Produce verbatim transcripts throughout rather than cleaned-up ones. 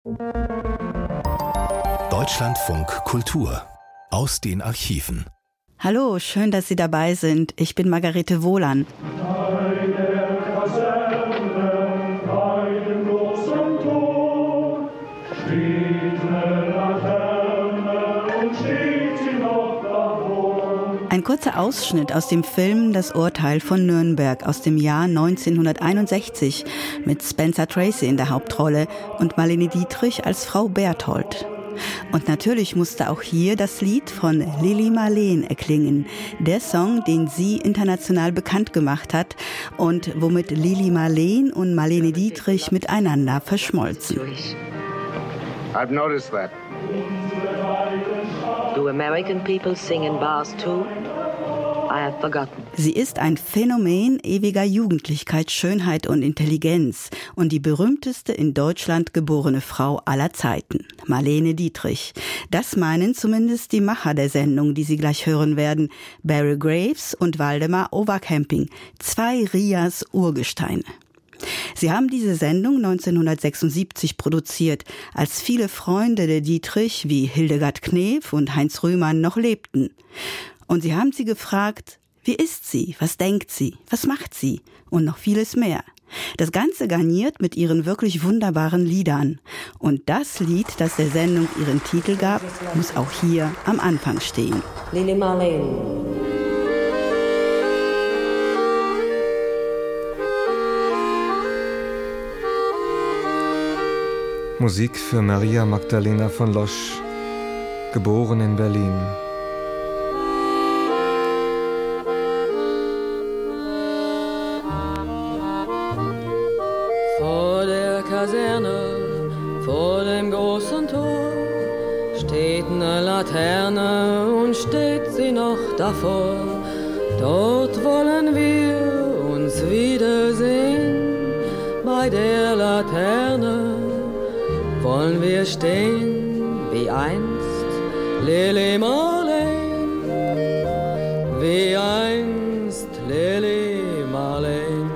Deutschlandfunk Kultur aus den Archiven. Hallo, schön, dass Sie dabei sind. Ich bin Margarete Wohlan. Ein kurzer Ausschnitt aus dem Film Das Urteil von Nürnberg aus dem Jahr neunzehnhunderteinundsechzig mit Spencer Tracy in der Hauptrolle und Marlene Dietrich als Frau Berthold. Und natürlich musste auch hier das Lied von Lili Marleen erklingen, der Song, den sie international bekannt gemacht hat und womit Lili Marleen und Marlene Dietrich miteinander verschmolzen. I've noticed that. Do American people sing in bars too? I have forgotten. Sie ist ein Phänomen ewiger Jugendlichkeit, Schönheit und Intelligenz und die berühmteste in Deutschland geborene Frau aller Zeiten, Marlene Dietrich. Das meinen zumindest die Macher der Sendung, die Sie gleich hören werden, Barry Graves und Waldemar Overcamping, zwei Rias Urgesteine. Sie haben diese Sendung neunzehnhundertsechsundsiebzig produziert, als viele Freunde der Dietrich wie Hildegard Knef und Heinz Rühmann noch lebten. Und sie haben sie gefragt, wie ist sie, was denkt sie, was macht sie und noch vieles mehr. Das Ganze garniert mit ihren wirklich wunderbaren Liedern. Und das Lied, das der Sendung ihren Titel gab, muss auch hier am Anfang stehen. Lili Marleen. Musik für Maria Magdalena von Losch, geboren in Berlin. Vor der Kaserne, vor dem großen Tor, steht eine Laterne und steht sie noch davor. Dort wollen wir uns wiedersehen, bei der Laterne wollen wir stehen, wie einst Lili Marleen, wie einst Lili Marleen.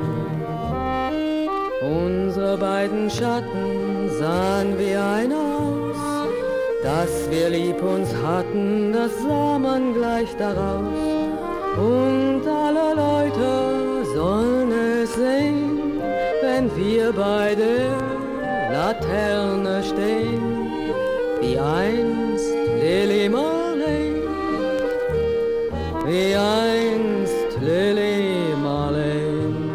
Unsere beiden Schatten sahen wie einer aus, dass wir lieb uns hatten, das sah man gleich daraus. Und alle Leute sollen es sehen, wenn wir bei der Laterne stehen, wie einst Lili Marleen, wie einst Lili Marleen.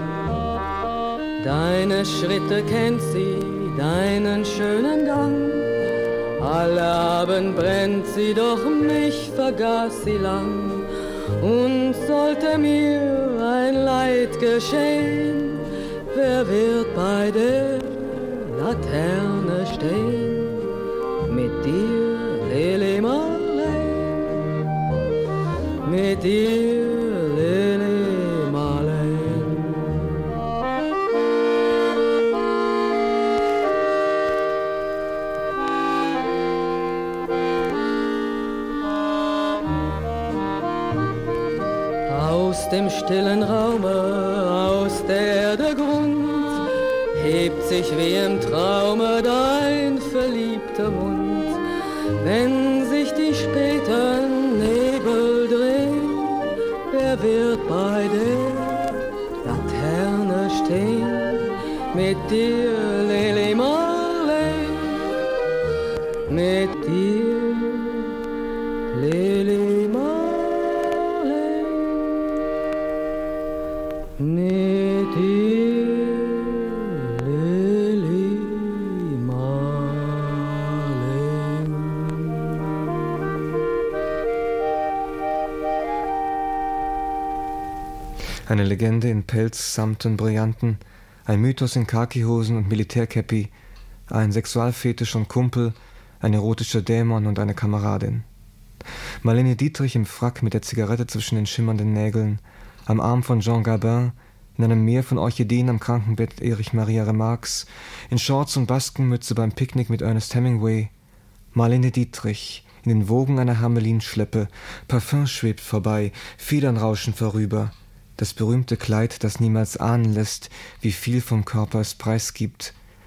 Deine Schritte kennt sie, deinen schönen Gang, alle Abend brennt sie, doch mich vergaß sie lang. Und sollte mir ein Leid geschehen, wer wird bei der Laterne stehen, mit dir, Lili Marleen, mit dir, Lili Marleen. Aus dem stillen Raume, aus der Erde Grund, hebt sich wie im Traume dein verliebter Mund. Wenn sich die späten Nebel drehen, wer wird bei der Laterne stehen, mit dir, Lili Marleen, mit dir, Lili Marleen, mit dir. Eine Legende in Pelz, Samt und Brillanten, ein Mythos in Khakihosen und Militärkäppi, ein Sexualfetisch und Kumpel, ein erotischer Dämon und eine Kameradin. Marlene Dietrich im Frack mit der Zigarette zwischen den schimmernden Nägeln, am Arm von Jean Gabin, in einem Meer von Orchideen am Krankenbett Erich Maria Remarques, in Shorts und Baskenmütze beim Picknick mit Ernest Hemingway. Marlene Dietrich, in den Wogen einer Hermelinschleppe, Parfum schwebt vorbei, Federn rauschen vorüber. Das berühmte Kleid, das niemals ahnen lässt, wie viel vom Körper es preisgibt.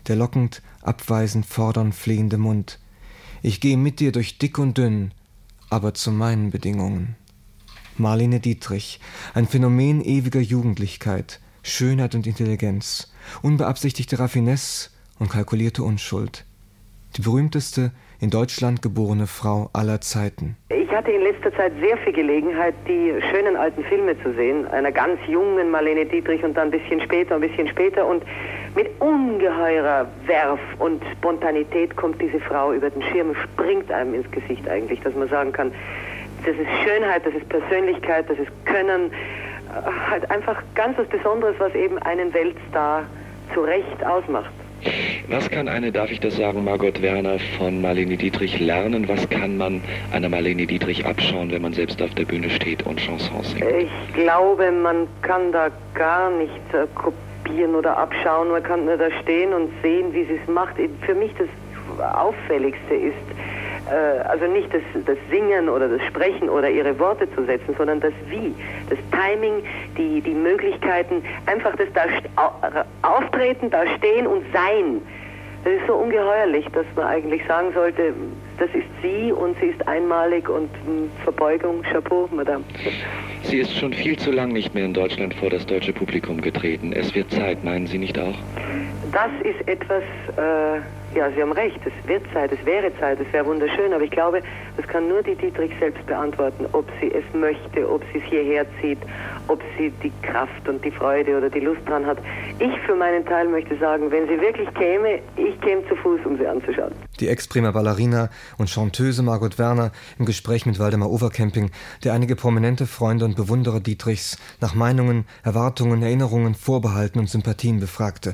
der lockend, abweisend, fordernd flehende Mund. Ich gehe mit dir durch dick und dünn, aber zu meinen Bedingungen. Marlene Dietrich, ein Phänomen ewiger Jugendlichkeit, Schönheit und Intelligenz, unbeabsichtigte Raffinesse und kalkulierte Unschuld. Die berühmteste in Deutschland geborene Frau aller Zeiten. Ich hatte in letzter Zeit sehr viel Gelegenheit, die schönen alten Filme zu sehen, einer ganz jungen Marlene Dietrich und dann ein bisschen später, ein bisschen später, und mit ungeheurer Werf und Spontanität kommt diese Frau über den Schirm, springt einem ins Gesicht eigentlich, dass man sagen kann, das ist Schönheit, das ist Persönlichkeit, das ist Können, halt einfach ganz was Besonderes, was eben einen Weltstar zu Recht ausmacht. Was kann eine, darf ich das sagen, Margot Werner von Marlene Dietrich lernen? Was kann man einer Marlene Dietrich abschauen, wenn man selbst auf der Bühne steht und Chansons singt? Ich glaube, man kann da gar nichts äh, kopieren oder abschauen. Man kann nur da stehen und sehen, wie sie es macht. Für mich das Auffälligste ist, äh, also nicht das, das Singen oder das Sprechen oder ihre Worte zu setzen, sondern das Wie, das Timing, die, die Möglichkeiten, einfach das da Auftreten, da stehen und sein. Das ist so ungeheuerlich, dass man eigentlich sagen sollte, das ist sie und sie ist einmalig und Verbeugung, Chapeau, Madame. Sie ist schon viel zu lang nicht mehr in Deutschland vor das deutsche Publikum getreten. Es wird Zeit, meinen Sie nicht auch? Das ist etwas, äh, ja, Sie haben recht, es wird Zeit, es wäre Zeit, es wäre wunderschön, aber ich glaube, das kann nur die Dietrich selbst beantworten, ob sie es möchte, ob sie es hierher zieht, ob sie die Kraft und die Freude oder die Lust dran hat. Ich für meinen Teil möchte sagen, wenn sie wirklich käme, ich käme zu Fuß, um sie anzuschauen. Die ex-prima Ballerina und Chanteuse Margot Werner im Gespräch mit Waldemar Overcamping, der einige prominente Freunde und Bewunderer Dietrichs nach Meinungen, Erwartungen, Erinnerungen, Vorbehalten und Sympathien befragte.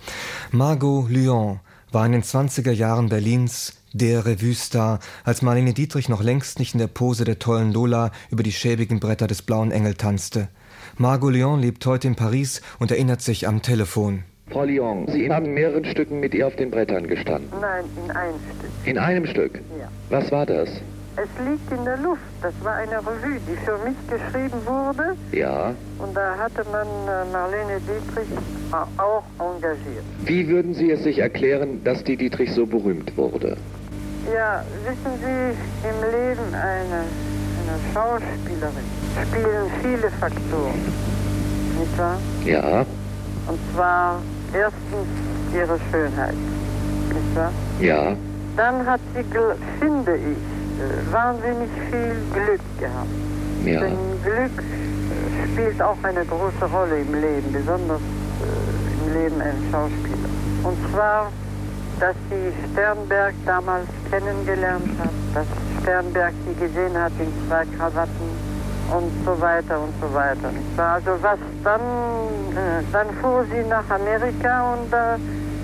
Margot Lyon war in den zwanziger Jahren Berlins der Revue-Star, als Marlene Dietrich noch längst nicht in der Pose der tollen Lola über die schäbigen Bretter des Blauen Engel tanzte. Margot Lyon lebt heute in Paris und erinnert sich am Telefon. Frau Lyon, Sie haben in mehreren Stücken mit ihr auf den Brettern gestanden. Nein, in einem Stück. In einem Stück? Ja. Was war das? Es liegt in der Luft. Das war eine Revue, die für mich geschrieben wurde. Ja. Und da hatte man äh, Marlene Dietrich auch engagiert. Wie würden Sie es sich erklären, dass die Dietrich so berühmt wurde? Ja, wissen Sie, im Leben eine, eine Schauspielerin spielen viele Faktoren. Nicht wahr? Ja. Und zwar erstens ihre Schönheit. Nicht wahr? Ja. Dann hat sie, finde ich, wahnsinnig viel Glück gehabt. Ja. Denn Glück spielt auch eine große Rolle im Leben, besonders äh, im Leben eines Schauspielers. Und zwar, dass sie Sternberg damals kennengelernt hat, dass Sternberg sie gesehen hat in zwei Krawatten und so weiter und so weiter. Also was dann, äh, dann fuhr sie nach Amerika und da,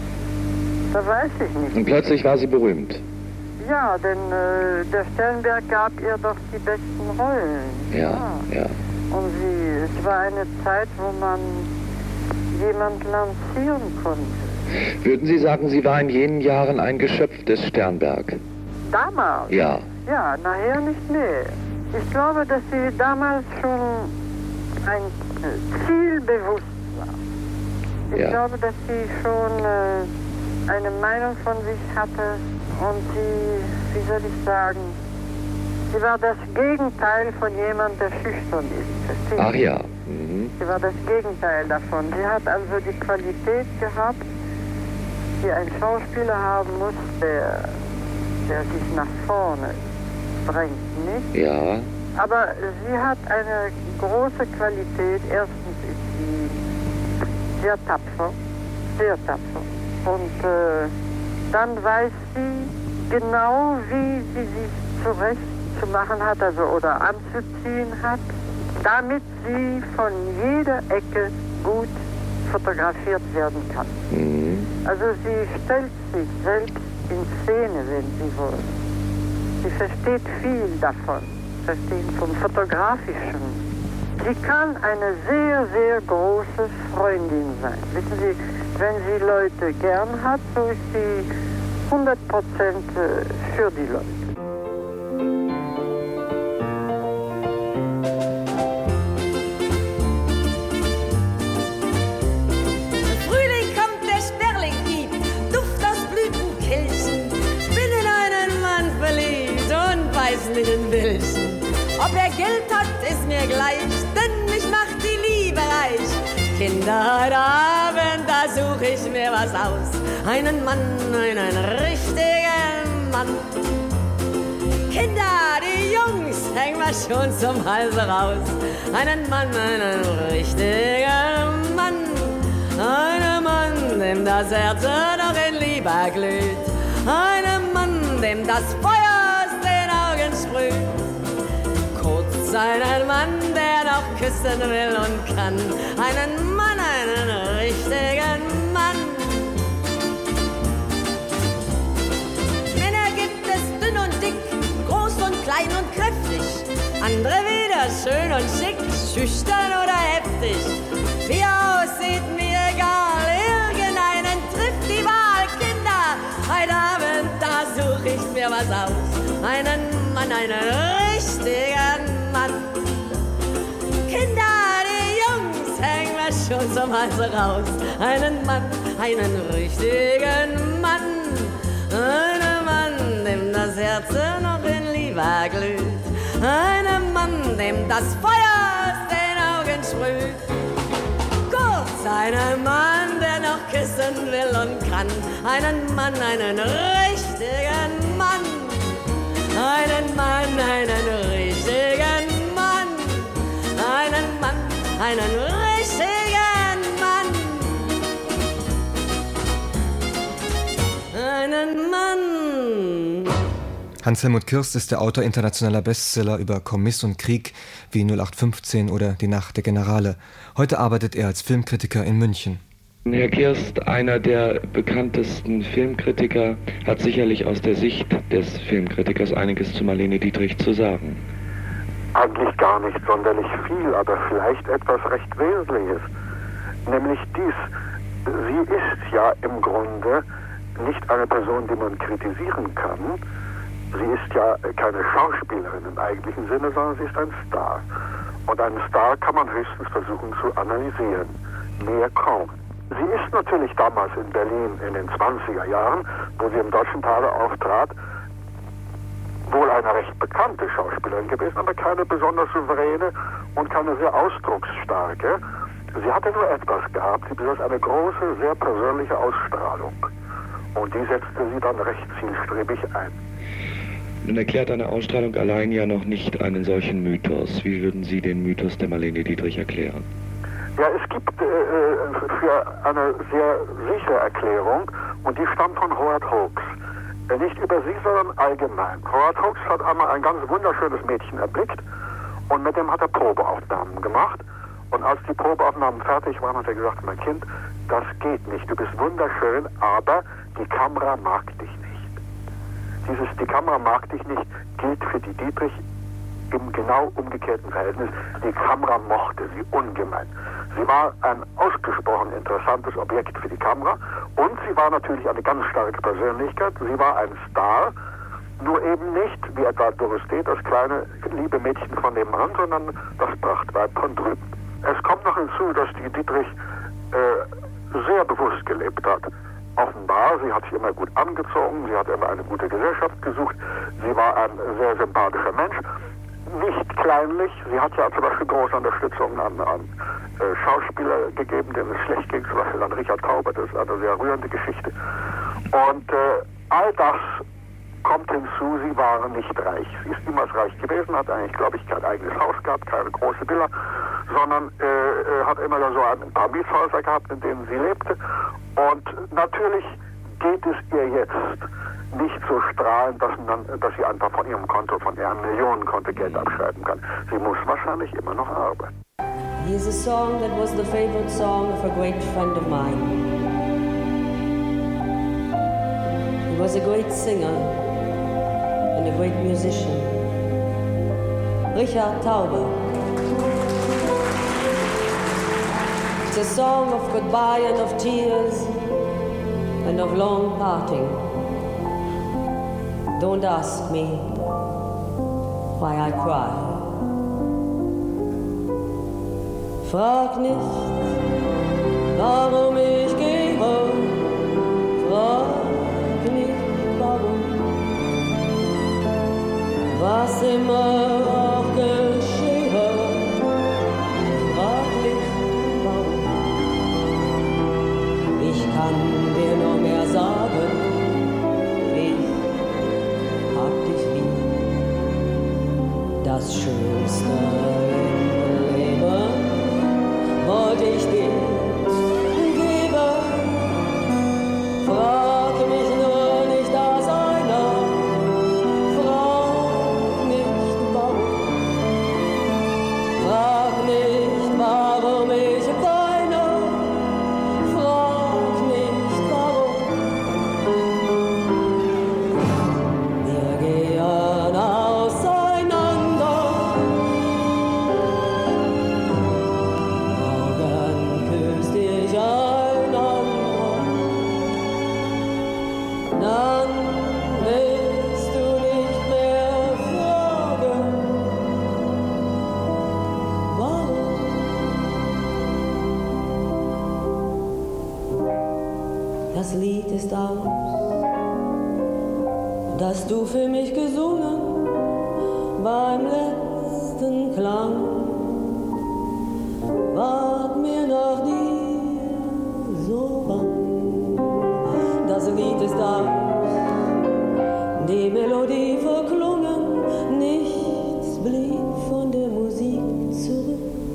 da weiß ich nicht. Und plötzlich war sie berühmt. Ja, denn äh, der Sternberg gab ihr doch die besten Rollen. Ja, ja. Und sie, es war eine Zeit, wo man jemand lancieren konnte. Würden Sie sagen, sie war in jenen Jahren ein Geschöpf des Sternberg? Damals? Ja. Ja, nachher nicht mehr. Ich glaube, dass sie damals schon ein äh, zielbewusst war. Ich ja. glaube, dass sie schon äh, eine Meinung von sich hatte. Und sie, wie soll ich sagen, sie war das Gegenteil von jemandem, der schüchtern ist. Verstehen? Ach ja. Mhm. Sie war das Gegenteil davon. Sie hat also die Qualität gehabt, die ein Schauspieler haben muss, der, der sich nach vorne drängt, nicht? Ja. Aber sie hat eine große Qualität. Erstens ist sie sehr tapfer, sehr tapfer. Und äh, dann weiß sie genau, wie sie sich zurecht zu machen hat, also oder anzuziehen hat, damit sie von jeder Ecke gut fotografiert werden kann. Mhm. Also sie stellt sich selbst in Szene, wenn sie will. Sie versteht viel davon, versteht vom Fotografischen. Sie kann eine sehr, sehr große Freundin sein. Wissen Sie, wenn sie Leute gern hat, so ist sie hundert Prozent für die Leute. Frühling kommt, der Sperling piept. Du hässlichen Bildchen. Ob er Geld hat, ist mir gleich, denn mich macht die Liebe reich. Kinder, heute Abend, da such ich mir was aus. Einen Mann, einen richtigen Mann. Kinder, die Jungs, hängen wir schon zum Halse raus. Einen Mann, einen richtigen Mann. Einen Mann, dem das Herz noch in Liebe glüht. Einen Mann, dem das Feuer aus den Augen sprüht. Kurz einen Mann, der noch küssen will und kann. Einen Mann, einen richtigen Mann. Männer gibt es dünn und dick, groß und klein und kräftig. Andere wieder schön und schick, schüchtern oder heftig. Wie er aussieht, mir egal, irgendeinen trifft die Wahl. Kinder, heute Abend, da such ich mir was aus. Einen Mann, einen richtigen Mann. Kinder, die Jungs, hängen wir schon zum Halse raus. Einen Mann, einen richtigen Mann. Einen Mann, dem das Herz noch in Liebe glüht. Einen Mann, dem das Feuer aus den Augen sprüht. Kurz, einen Mann, der noch küssen will und kann. Einen Mann, einen richtigen Mann. Einen Mann, einen richtigen Mann. Einen Mann, einen richtigen Mann. Einen Mann. Hans-Helmut Kirst ist der Autor internationaler Bestseller über Kommiss und Krieg wie null acht fünfzehn oder Die Nacht der Generale. Heute arbeitet er als Filmkritiker in München. Herr Kirst, einer der bekanntesten Filmkritiker, hat sicherlich aus der Sicht des Filmkritikers einiges zu Marlene Dietrich zu sagen. Eigentlich gar nicht sonderlich viel, aber vielleicht etwas recht Wesentliches. Nämlich dies, sie ist ja im Grunde nicht eine Person, die man kritisieren kann. Sie ist ja keine Schauspielerin im eigentlichen Sinne, sondern sie ist ein Star. Und einen Star kann man höchstens versuchen zu analysieren. Mehr kaum. Sie ist natürlich damals in Berlin in den zwanziger Jahren, wo sie im Deutschen Theater auftrat, wohl eine recht bekannte Schauspielerin gewesen, aber keine besonders souveräne und keine sehr ausdrucksstarke. Sie hatte nur etwas gehabt, sie besaß eine große, sehr persönliche Ausstrahlung. Und die setzte sie dann recht zielstrebig ein. Nun erklärt eine Ausstrahlung allein ja noch nicht einen solchen Mythos. Wie würden Sie den Mythos der Marlene Dietrich erklären? Ja, es gibt äh, für eine sehr sichere Erklärung, und die stammt von Howard Hawks. Äh, nicht über sie, sondern allgemein. Howard Hawks hat einmal ein ganz wunderschönes Mädchen erblickt und mit dem hat er Probeaufnahmen gemacht. Und als die Probeaufnahmen fertig waren, hat er gesagt, mein Kind, das geht nicht. Du bist wunderschön, aber die Kamera mag dich nicht. Dieses, die Kamera mag dich nicht, gilt für die Dietrich im genau umgekehrten Verhältnis. Die Kamera mochte sie ungemein. Sie war ein ausgesprochen interessantes Objekt für die Kamera und sie war natürlich eine ganz starke Persönlichkeit. Sie war ein Star, nur eben nicht, wie etwa Doris Day, das kleine liebe Mädchen von nebenan, sondern das Prachtweib von drüben. Es kommt noch hinzu, dass die Dietrich äh, sehr bewusst gelebt hat. Offenbar, sie hat sich immer gut angezogen, sie hat immer eine gute Gesellschaft gesucht, sie war ein sehr sympathischer Mensch. Nicht kleinlich, sie hat ja zum Beispiel große Unterstützung an, an äh, Schauspieler gegeben, denen es schlecht ging, zum Beispiel an Richard Taubert, das ist eine sehr rührende Geschichte. Und äh, all das kommt hinzu, sie waren nicht reich. Sie ist niemals reich gewesen, hat eigentlich, glaube ich, kein eigenes Haus gehabt, keine große Villa, sondern äh, hat immer so ein paar Mietshäuser gehabt, in denen sie lebte. Und natürlich geht es ihr jetzt nicht so strahlend, dass, man, dass sie einfach von ihrem Konto, von ihrem Millionenkonto Geld abschreiben kann. Sie muss wahrscheinlich immer noch arbeiten. Here's a song that was the favorite song of a great friend of mine. He was a great singer and a great musician. Richard Taube. It's a song of goodbye and of tears and of long parting. Don't ask me why I cry. Frag nicht, warum ich gehe. Frag nicht, warum. was immer auch geschehe, frag mich warum. Ich kann dir nur mehr sagen, ich hab dich lieb. Das Schönste im Leben wollte ich dir geben. Frag mich nur nicht aus einer, frag nicht warum. Frag nicht, warum ich weine, frag nicht warum. Wir gehen auseinander, morgen küsst dich einander, dann willst du nicht mehr fragen, warum. Das Lied ist aus, das du für mich gesungen beim letzten Klang. Ward mir nach dir so bang. Das Lied ist aus, die Melodie verklungen, nichts blieb von der Musik zurück.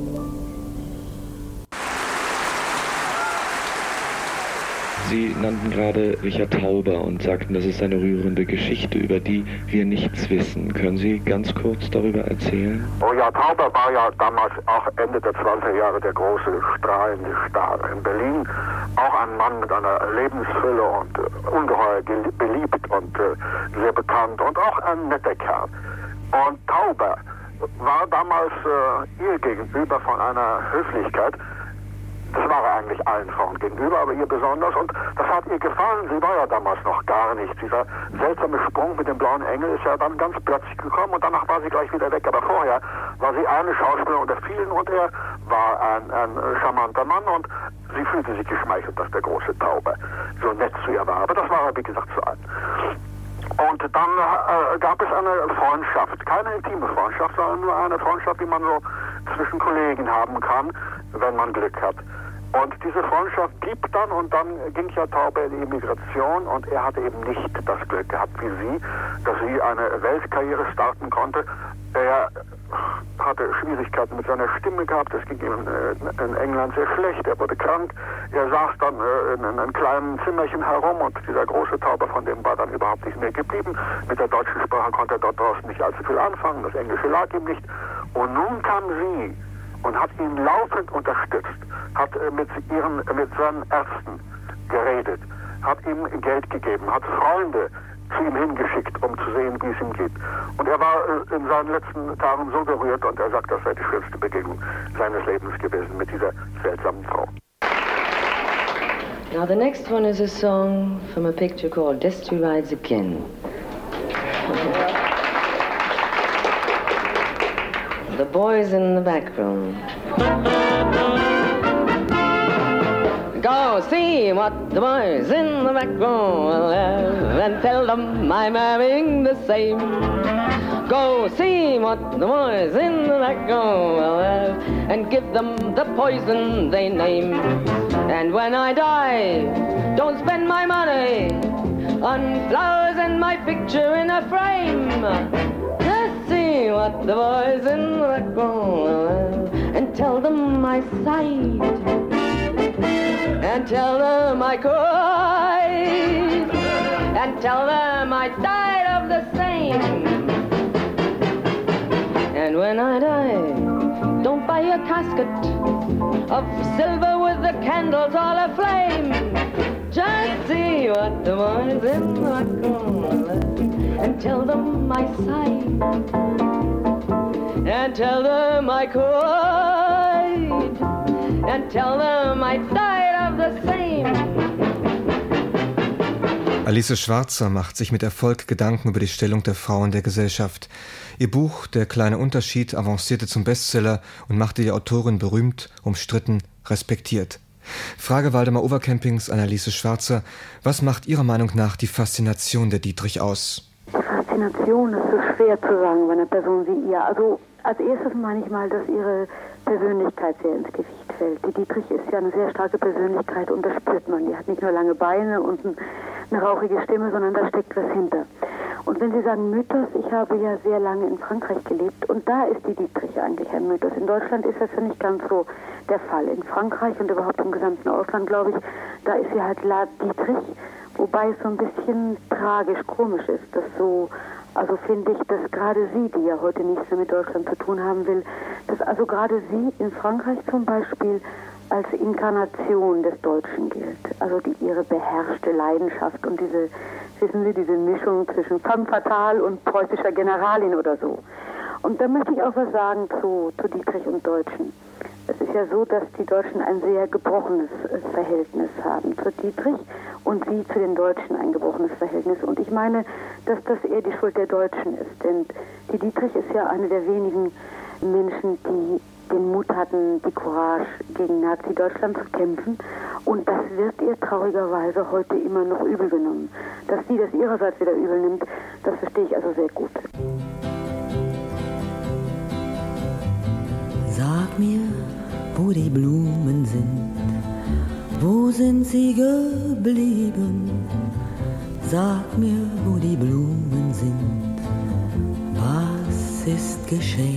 Sie nannten gerade Richard Tauber und sagten, das ist eine rührende Geschichte, über die wir nichts wissen. Können Sie ganz kurz darüber erzählen? Oh ja, Tauber war ja damals auch Ende der zwanziger Jahre der große strahlende Star in Berlin. Auch ein Mann mit einer Lebensfülle und äh, ungeheuer beliebt und äh, sehr bekannt und auch ein netter Kerl. Und Tauber war damals äh, ihr gegenüber von einer Höflichkeit. Das war er eigentlich allen Frauen gegenüber, aber ihr besonders. Und das hat ihr gefallen. Sie war ja damals noch gar nichts. Dieser seltsame Sprung mit dem blauen Engel ist ja dann ganz plötzlich gekommen und danach war sie gleich wieder weg. Aber vorher war sie eine Schauspielerin unter vielen und er war ein, ein charmanter Mann und sie fühlte sich geschmeichelt, dass der große Tauber so nett zu ihr war. Aber das war er, wie gesagt, zu alt. Und dann äh, gab es eine Freundschaft, keine intime Freundschaft, sondern nur eine Freundschaft, die man so zwischen Kollegen haben kann, wenn man Glück hat. Und diese Freundschaft blieb dann und dann ging ja Tauber in die Emigration und er hatte eben nicht das Glück gehabt wie sie, dass sie eine Weltkarriere starten konnte. Er hatte Schwierigkeiten mit seiner Stimme gehabt, es ging ihm in England sehr schlecht, er wurde krank, er saß dann in einem kleinen Zimmerchen herum und dieser große Tauber, von dem war dann überhaupt nicht mehr geblieben. Mit der deutschen Sprache konnte er dort draußen nicht allzu viel anfangen, das Englische lag ihm nicht. Und nun kam sie und hat ihn laufend unterstützt, hat mit ihren, mit seinen Ärzten geredet, hat ihm Geld gegeben, hat Freunde zu ihm hingeschickt, um zu sehen, wie es ihm geht. Und er war in seinen letzten Tagen so gerührt und er sagt, das sei die schönste Begegnung seines Lebens gewesen mit dieser seltsamen Frau. Now the next one is a song from a picture called Destry Rides Again. The boys in the back room. Go see what the boys in the back room will have and tell them I'm having the same. Go see what the boys in the back room will have and give them the poison they name. And when I die, don't spend my money on flowers and my picture in a frame. Just see what the boys in the back room will have and tell them my side. And tell them I cried, and tell them I died of the same. And when I die, don't buy a casket of silver with the candles all aflame. Just see what the boys in the corner and tell them I sighed, and tell them I cried, and tell them I died of the same. Alice Schwarzer macht sich mit Erfolg Gedanken über die Stellung der Frau in der Gesellschaft. Ihr Buch »Der kleine Unterschied« avancierte zum Bestseller und machte die Autorin berühmt, umstritten, respektiert. Frage Waldemar Overcampings an Alice Schwarzer: Was macht Ihrer Meinung nach die Faszination der Dietrich aus? Die Faszination ist so schwer zu sagen bei einer Person wie ihr. Also als erstes meine ich mal, dass ihre Persönlichkeit sehr ins Gewicht fällt. Die Dietrich ist ja eine sehr starke Persönlichkeit und das spürt man. Die hat nicht nur lange Beine und eine rauchige Stimme, sondern da steckt was hinter. Und wenn Sie sagen Mythos, ich habe ja sehr lange in Frankreich gelebt und da ist die Dietrich eigentlich ein Mythos. In Deutschland ist das ja nicht ganz so der Fall. In Frankreich und überhaupt im gesamten Ausland, glaube ich, da ist sie halt La Dietrich, wobei es so ein bisschen tragisch, komisch ist, dass so, also finde ich, dass gerade sie, die ja heute nichts mehr mit Deutschland zu tun haben will, dass also gerade sie in Frankreich zum Beispiel als Inkarnation des Deutschen gilt. Also die ihre beherrschte Leidenschaft und diese, wissen Sie, diese Mischung zwischen femme fatale und preußischer Generalin oder so. Und da möchte ich auch was sagen zu, zu Dietrich und Deutschen. Es ist ja so, dass die Deutschen ein sehr gebrochenes Verhältnis haben zu Dietrich und sie zu den Deutschen ein gebrochenes Verhältnis. Und ich meine, dass das eher die Schuld der Deutschen ist. Denn die Dietrich ist ja eine der wenigen Menschen, die den Mut hatten, die Courage gegen Nazi-Deutschland zu kämpfen. Und das wird ihr traurigerweise heute immer noch übel genommen. Dass sie das ihrerseits wieder übel nimmt, das verstehe ich also sehr gut. Sag mir, wo die Blumen sind, wo sind sie geblieben? Sag mir, wo die Blumen sind, was ist geschehen?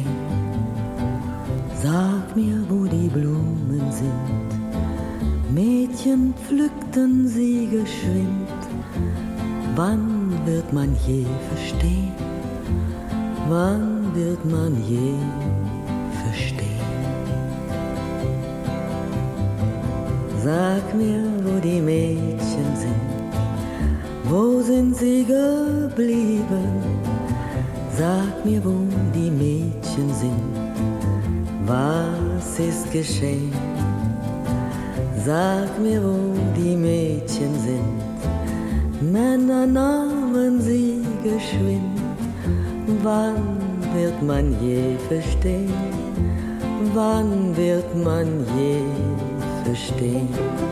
Sag mir, wo die Blumen sind, Mädchen pflückten sie geschwind. Wann wird man je verstehen? Wann wird man je verstehen? Sag mir, wo die Mädchen sind, wo sind sie geblieben? Sag mir, wo die Mädchen sind, was ist geschehen? Sag mir, wo die Mädchen sind, Männer nahmen sie geschwind. Wann wird man je verstehen? Wann wird man je verstehen?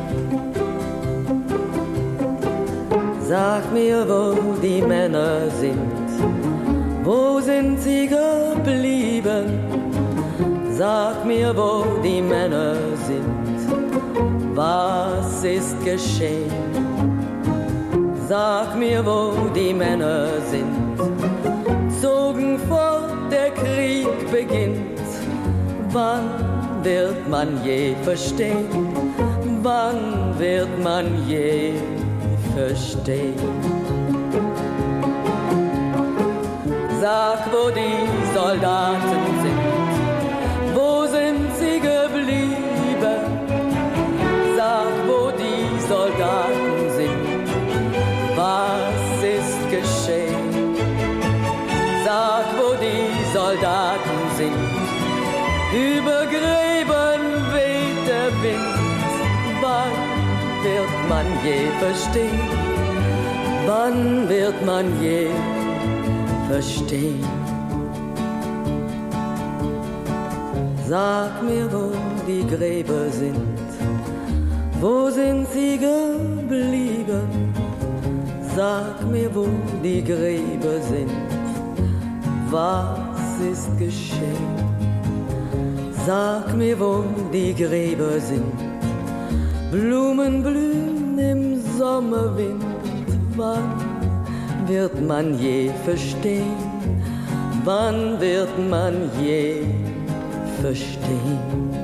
Sag mir, wo die Männer sind, wo sind sie geblieben? Sag mir, wo die Männer sind, was ist geschehen? Sag mir, wo die Männer sind, zogen fort, der Krieg beginnt. Wann wird man je verstehen? Wann wird man je verstehen? Sag, wo die Soldaten sind, wo sind sie geblieben? Sag, wo die Soldaten sind, was ist geschehen? Sag, wo die Soldaten sind, über Gräben weht der Wind. Wann wird man je verstehen? Wann wird man je verstehen? Sag mir, wo die Gräber sind, wo sind sie geblieben? Sag mir, wo die Gräber sind, was ist geschehen? Sag mir, wo die Gräber sind, Blumen blühen im Sommerwind. Wann wird man je verstehen? Wann wird man je verstehen?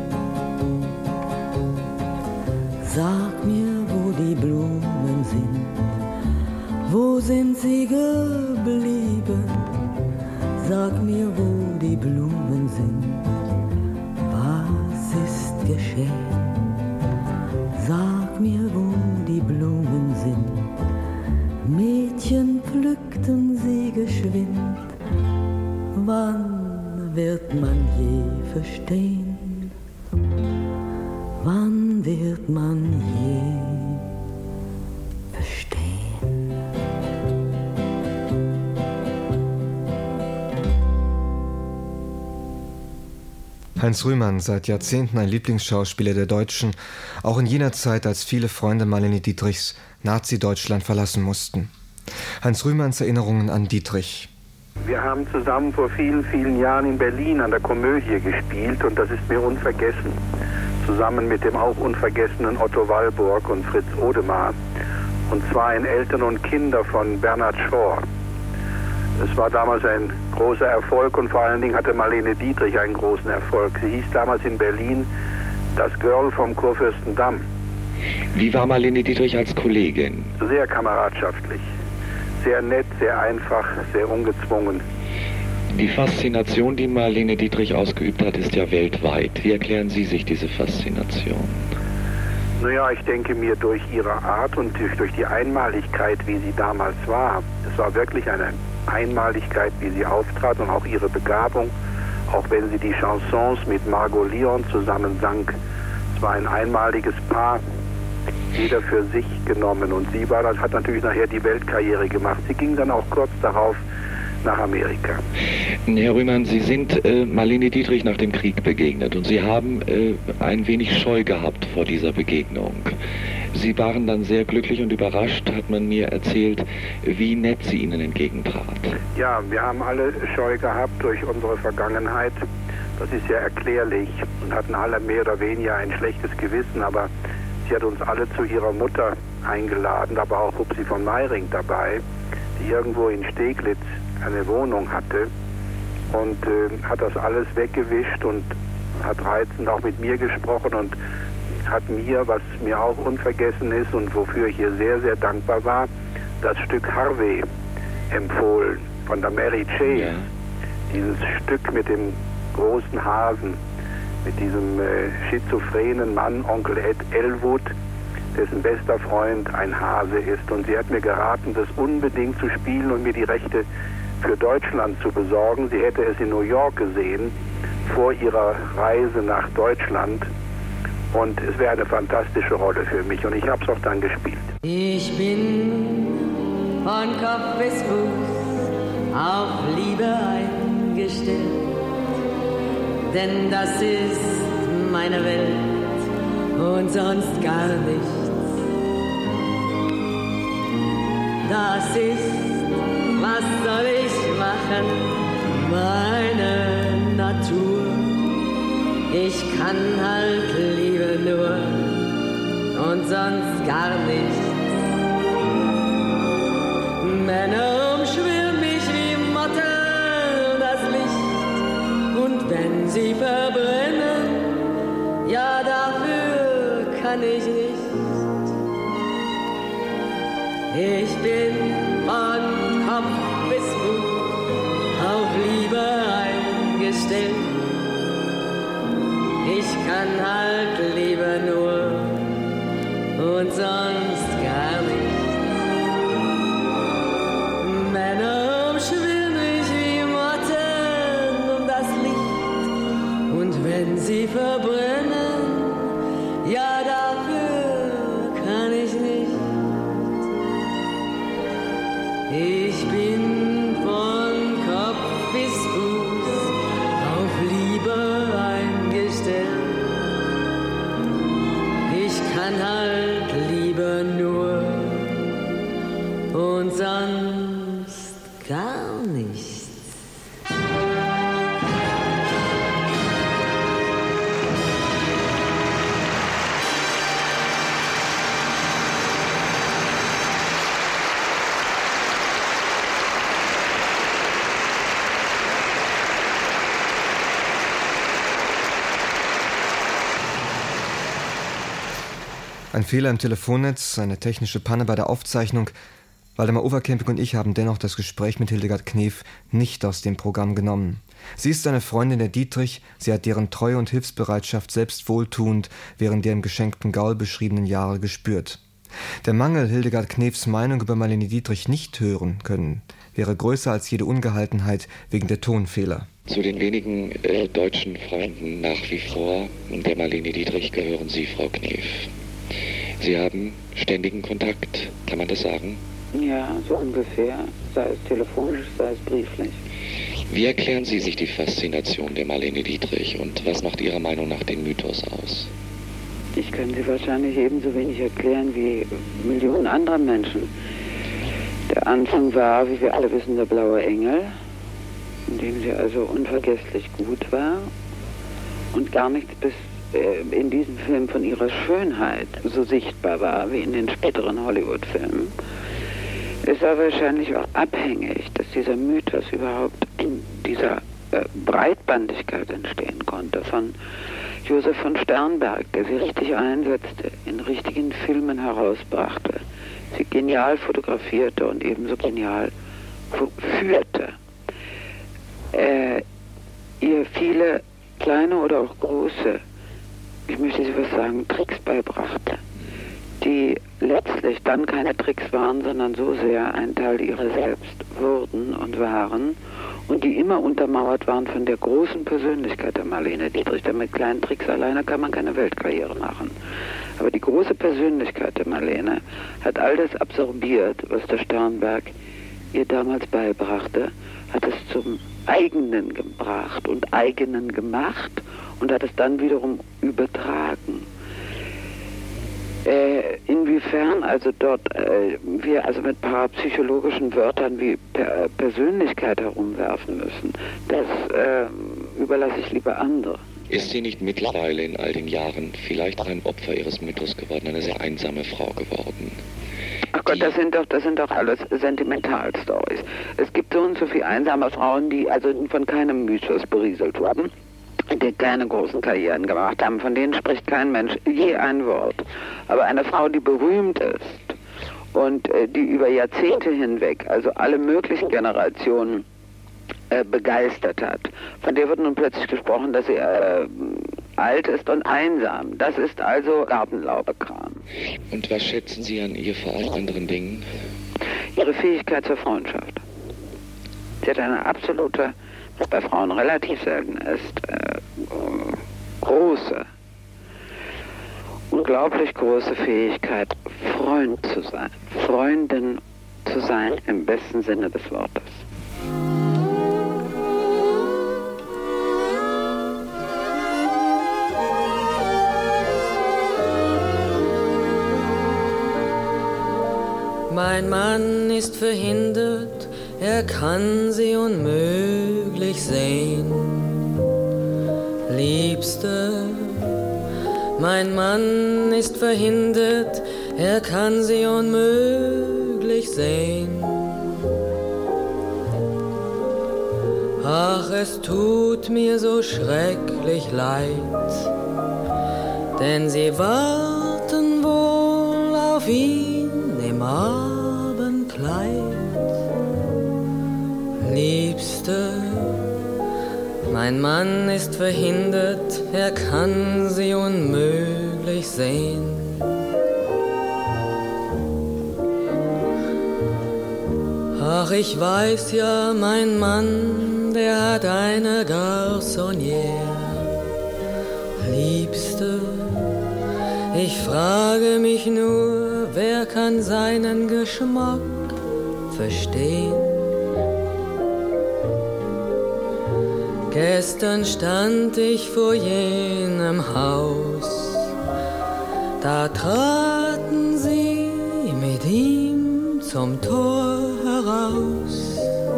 Sag mir, wo die Blumen sind, wo sind sie geblieben? Sag mir, wo die Blumen sind, was ist geschehen? Sag mir, wo die Blumen sind, Mädchen pflückten sie geschwind. Wann wird man je verstehen? Wann wird man je verstehen? Heinz Rühmann, seit Jahrzehnten ein Lieblingsschauspieler der Deutschen, auch in jener Zeit, als viele Freunde Marlene Dietrichs Nazi-Deutschland verlassen mussten. Heinz Rühmanns Erinnerungen an Dietrich. Wir haben zusammen vor vielen, vielen Jahren in Berlin an der Komödie gespielt und das ist mir unvergessen. Zusammen mit dem auch unvergessenen Otto Wallburg und Fritz Odemar. Und zwar in Eltern und Kinder von Bernhard Shaw. Es war damals ein großer Erfolg und vor allen Dingen hatte Marlene Dietrich einen großen Erfolg. Sie hieß damals in Berlin das Girl vom Kurfürstendamm. Wie war Marlene Dietrich als Kollegin? Sehr kameradschaftlich, sehr nett, sehr einfach, sehr ungezwungen. Die Faszination, die Marlene Dietrich ausgeübt hat, ist ja weltweit. Wie erklären Sie sich diese Faszination? Naja, ich denke mir durch ihre Art und durch, durch die Einmaligkeit, wie sie damals war. Es war wirklich eine Einmaligkeit, wie sie auftrat und auch ihre Begabung, auch wenn sie die Chansons mit Margot Lyon zusammen sang. Es war ein einmaliges Paar, jeder für sich genommen. Und sie war, hat natürlich nachher die Weltkarriere gemacht. Sie ging dann auch kurz darauf nach Amerika. Herr Rühmann, Sie sind äh, Marlene Dietrich nach dem Krieg begegnet und Sie haben äh, ein wenig Scheu gehabt vor dieser Begegnung. Sie waren dann sehr glücklich und überrascht, hat man mir erzählt, wie nett sie Ihnen entgegentrat. Ja, wir haben alle Scheu gehabt durch unsere Vergangenheit. Das ist ja erklärlich und hatten alle mehr oder weniger ein schlechtes Gewissen, aber sie hat uns alle zu ihrer Mutter eingeladen, aber auch Hupsi von Meiring dabei, die irgendwo in Steglitz eine Wohnung hatte und äh, hat das alles weggewischt und hat reizend auch mit mir gesprochen und hat mir, was mir auch unvergessen ist und wofür ich ihr sehr, sehr dankbar war, das Stück Harvey empfohlen von der Mary Chase. Ja. Dieses Stück mit dem großen Hasen, mit diesem äh, schizophrenen Mann, Onkel Ed Elwood, dessen bester Freund ein Hase ist. Und sie hat mir geraten, das unbedingt zu spielen und mir die Rechte für Deutschland zu besorgen. Sie hätte es in New York gesehen, vor ihrer Reise nach Deutschland. Und es wäre eine fantastische Rolle für mich. Und ich habe es auch dann gespielt. Ich bin von Kopf bis Fuß auf Liebe eingestellt. Denn das ist meine Welt und sonst gar nichts. Das ist, was soll ich machen, meine Natur. Ich kann halt Liebe nur und sonst gar nichts. Männer umschwirren mich wie Motten das Licht. Und wenn sie verbrennen, ja dafür kann ich nicht. Ich bin von Kopf bis Fuß auf Liebe eingestellt. Ich kann halt Liebe nur und sonst gar nicht. Männer umschwirren mich wie Motten um das Licht. Und wenn sie verbrennen, ja dafür kann ich nicht. Ich bin von Kopf bis Fuß auf Liebe eingestellt. Ich kann halt Liebe nur und sonst gar nichts. Ein Fehler im Telefonnetz, eine technische Panne bei der Aufzeichnung. Waldemar Overcamping und ich haben dennoch das Gespräch mit Hildegard Knef nicht aus dem Programm genommen. Sie ist eine Freundin der Dietrich, sie hat deren Treue und Hilfsbereitschaft selbst wohltuend während der im geschenkten Gaul beschriebenen Jahre gespürt. Der Mangel, Hildegard Knefs Meinung über Marlene Dietrich nicht hören können, wäre größer als jede Ungehaltenheit wegen der Tonfehler. Zu den wenigen äh, deutschen Freunden nach wie vor der Marlene Dietrich gehören Sie, Frau Knef. Sie haben ständigen Kontakt, kann man das sagen? Ja, so ungefähr, sei es telefonisch, sei es brieflich. Wie erklären Sie sich die Faszination der Marlene Dietrich und was macht Ihrer Meinung nach den Mythos aus? Ich kann sie wahrscheinlich ebenso wenig erklären wie Millionen anderer Menschen. Der Anfang war, wie wir alle wissen, der blaue Engel. in dem sie also unvergesslich gut war und gar nichts bis äh, in diesem Film von ihrer Schönheit so sichtbar war wie in den späteren Hollywood-Filmen, ist er wahrscheinlich auch abhängig, dass dieser Mythos überhaupt in dieser äh, Breitbandigkeit entstehen konnte von Josef von Sternberg, der sie richtig einsetzte, in richtigen Filmen herausbrachte, sie genial fotografierte und ebenso genial führte. Äh, ihr viele kleine oder auch große, ich möchte Sie was sagen, Tricks beibrachte, die letztlich dann keine Tricks waren, sondern so sehr ein Teil ihrer selbst wurden und waren und die immer untermauert waren von der großen Persönlichkeit der Marlene Dietrich. Denn mit kleinen Tricks alleine kann man keine Weltkarriere machen. Aber die große Persönlichkeit der Marlene hat all das absorbiert, was der Sternberg ihr damals beibrachte, hat es zum eigenen gebracht und eigenen gemacht und hat es dann wiederum übertragen. Äh, inwiefern also dort äh, wir also mit parapsychologischen Wörtern wie per Persönlichkeit herumwerfen müssen, das äh, überlasse ich lieber andere. Ist sie nicht mittlerweile in all den Jahren vielleicht auch ein Opfer ihres Mythos geworden, eine sehr einsame Frau geworden? Ach Gott, das sind doch, das sind doch alles Sentimentalstories. Es gibt so und so viele einsame Frauen, die also von keinem Mythos berieselt wurden, die keine großen Karrieren gemacht haben, von denen spricht kein Mensch je ein Wort. Aber eine Frau, die berühmt ist und äh, die über Jahrzehnte hinweg, also alle möglichen Generationen äh, begeistert hat, von der wird nun plötzlich gesprochen, dass sie äh, alt ist und einsam. Das ist also Gartenlaubekram. Und was schätzen Sie an ihr vor allen anderen Dingen? Ihre Fähigkeit zur Freundschaft. Sie hat eine absolute, was bei Frauen relativ selten ist, äh, große, unglaublich große Fähigkeit, Freund zu sein, Freundin zu sein im besten Sinne des Wortes. Mein Mann ist verhindert, er kann sie unmöglich sehen. Liebste, mein Mann ist verhindert, er kann sie unmöglich sehen. Ach, es tut mir so schrecklich leid, denn sie warten wohl auf ihn im Abendkleid. Liebste, mein Mann ist verhindert, er kann sie unmöglich sehen. Ach, ich weiß ja, mein Mann, der hat eine Garçonnière. Liebste, ich frage mich nur, wer kann seinen Geschmack verstehen? Gestern stand ich vor jenem Haus, da traten sie mit ihm zum Tor heraus.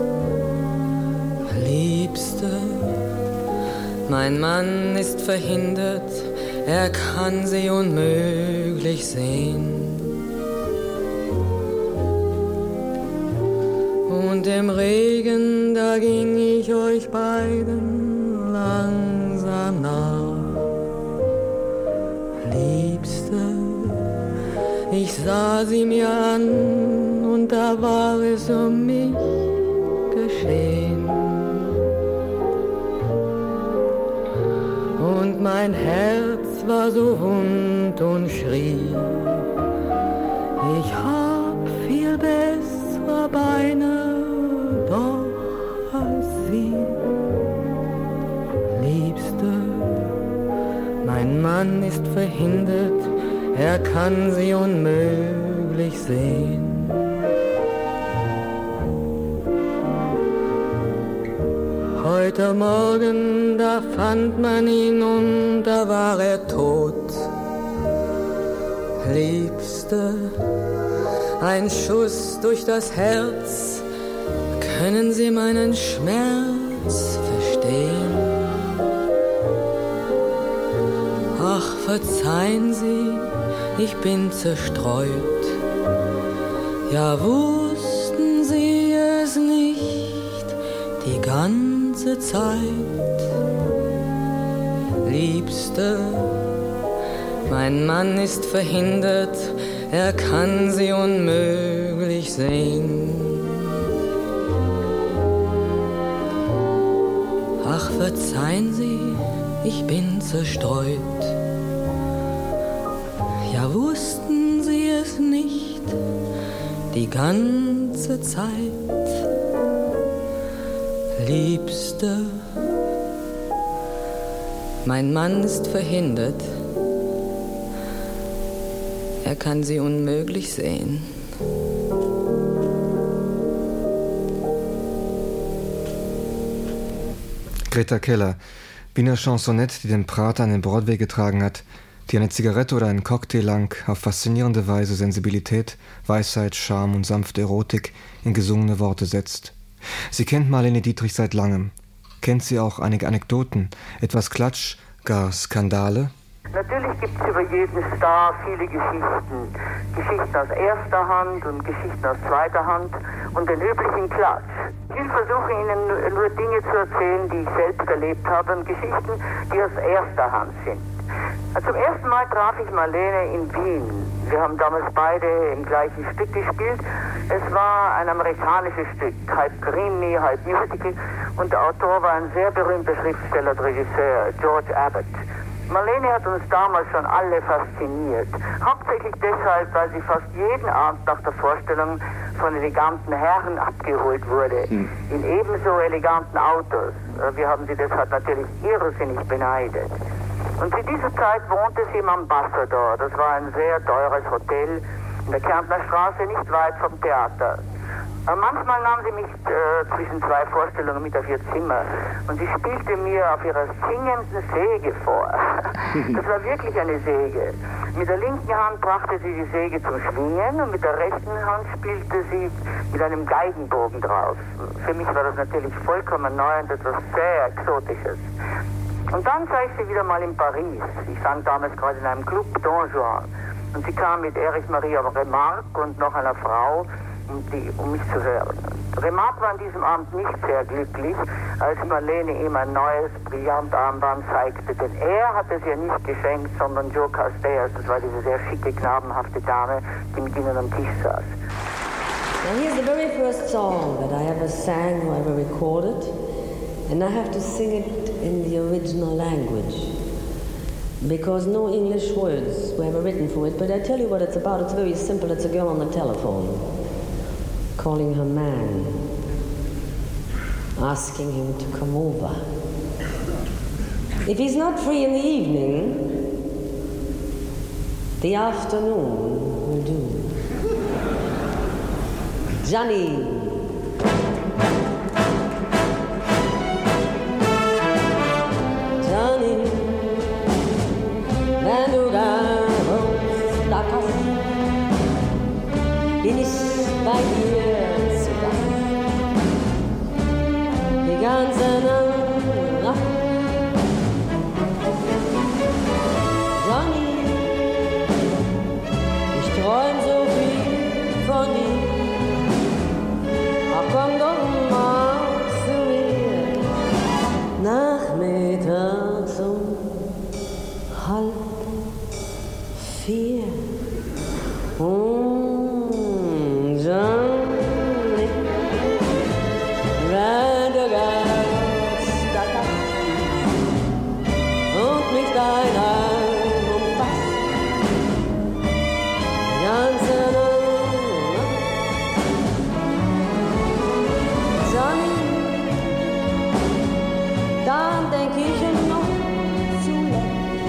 Liebste, mein Mann ist verhindert, er kann sie unmöglich sehen. Und im Regen, da ging ich euch beiden langsam nach. Liebste, ich sah sie mir an und da war es um mich geschehen. Und mein Herz war so wund und schrie, ich hab viel bessere Beine doch als sie. Liebste, mein Mann ist verhindert, er kann sie unmöglich sehen. Heute Morgen, da fand man ihn und da war er tot. Liebste, ein Schuss durch das Herz, können Sie meinen Schmerz ganz verstehen. Ach, verzeihen Sie, ich bin zerstreut. Ja, wussten Sie es nicht die ganze Zeit? Liebste, mein Mann ist verhindert, er kann Sie unmöglich sehen. Ach, verzeihen Sie, ich bin zerstreut. Ja, wussten Sie es nicht die ganze Zeit? Liebste, mein Mann ist verhindert, er kann Sie unmöglich sehen. Greta Keller, Wiener Chansonette, die den Prater an den Broadway getragen hat, die eine Zigarette oder einen Cocktail lang auf faszinierende Weise Sensibilität, Weisheit, Charme und sanfte Erotik in gesungene Worte setzt. Sie kennt Marlene Dietrich seit langem. Kennt sie auch einige Anekdoten, etwas Klatsch, gar Skandale? Natürlich gibt es über jeden Star viele Geschichten. Geschichten aus erster Hand und Geschichten aus zweiter Hand und den üblichen Klatsch. Ich will versuchen, Ihnen nur, nur Dinge zu erzählen, die ich selbst erlebt habe und Geschichten, die aus erster Hand sind. Zum ersten Mal traf ich Marlene in Wien. Wir haben damals beide im gleichen Stück gespielt. Es war ein amerikanisches Stück, halb Krimi, halb Musical. Und der Autor war ein sehr berühmter Schriftsteller und Regisseur, George Abbott. Marlene hat uns damals schon alle fasziniert. Hauptsächlich deshalb, weil sie fast jeden Abend nach der Vorstellung von eleganten Herren abgeholt wurde. Hm. In ebenso eleganten Autos. Wir haben sie deshalb natürlich irrsinnig beneidet. Und zu dieser Zeit wohnte sie im Ambassador. Das war ein sehr teures Hotel in der Kärntner Straße, nicht weit vom Theater. Aber manchmal nahm sie mich äh, zwischen zwei Vorstellungen mit auf ihr Zimmer und sie spielte mir auf ihrer singenden Säge vor. Das war wirklich eine Säge. Mit der linken Hand brachte sie die Säge zum Schwingen und mit der rechten Hand spielte sie mit einem Geigenbogen drauf. Für mich war das natürlich vollkommen neu und etwas sehr Exotisches. Und dann sah ich sie wieder mal in Paris. Ich sang damals gerade in einem Club, Don Juan. Und sie kam mit Erich Maria Remarque und noch einer Frau, um, die, um mich zu hören. Remarque war an diesem Abend nicht sehr glücklich, als Marlene ihm ein neues Brillantarmband zeigte. Denn er hatte es ihr nicht geschenkt, sondern Joe Casteas. Das war diese sehr schicke, knabenhafte Dame, die mit ihnen am Tisch saß. Now here's the very first song that I ever sang or ever recorded. And I have to sing it in the original language because no English words were ever written for it. But I tell you what it's about. It's very simple. It's a girl on the telephone calling her man, asking him to come over. If he's not free in the evening, the afternoon will do. Johnny. Wenn du da wohnst, da kannst bin ich bei dir zu Gast. Die ganze Nacht. Johnny, ich träum so viel von dir. Ach, komm doch mal zu mir. Nachmittags um halb vier. Und Johnny, wenn du ganz da kannst und mich dein Arm umfasst, die ganze Nacht. Johnny, dann denk ich noch zuletzt,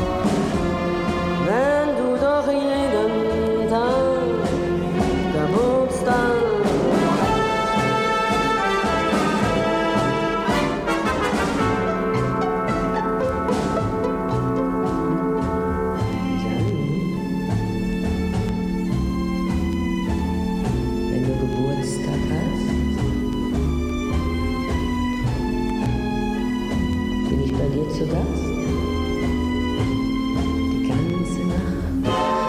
wenn du doch jeden Tag Geburtstag dir zu Gast. Die ganze Nacht.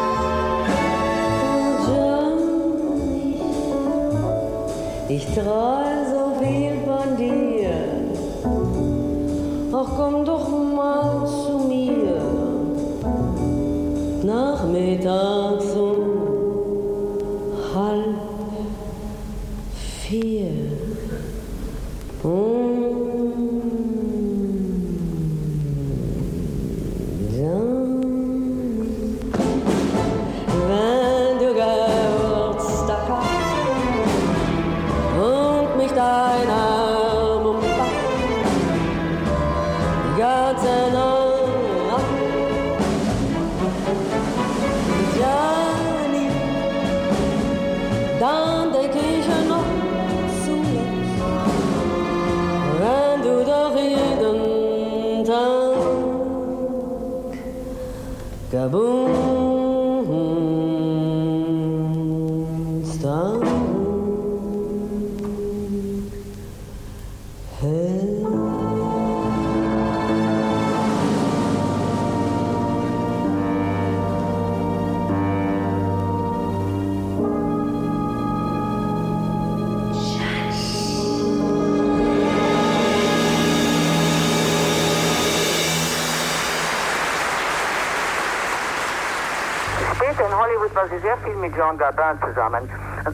Oh Johnny, ich träum so viel von dir. Ach, komm doch mal zu mir. Nachmittags um halb vier. Und dann, wenn du Geburtstag hast und mich dein Arm umfasst, die ganze Nacht, Johnny, dann denk ich noch zuletzt, wenn du doch jeden Tag Geburtstag hättest. Später in Hollywood war sie sehr viel mit Jean Gabin zusammen.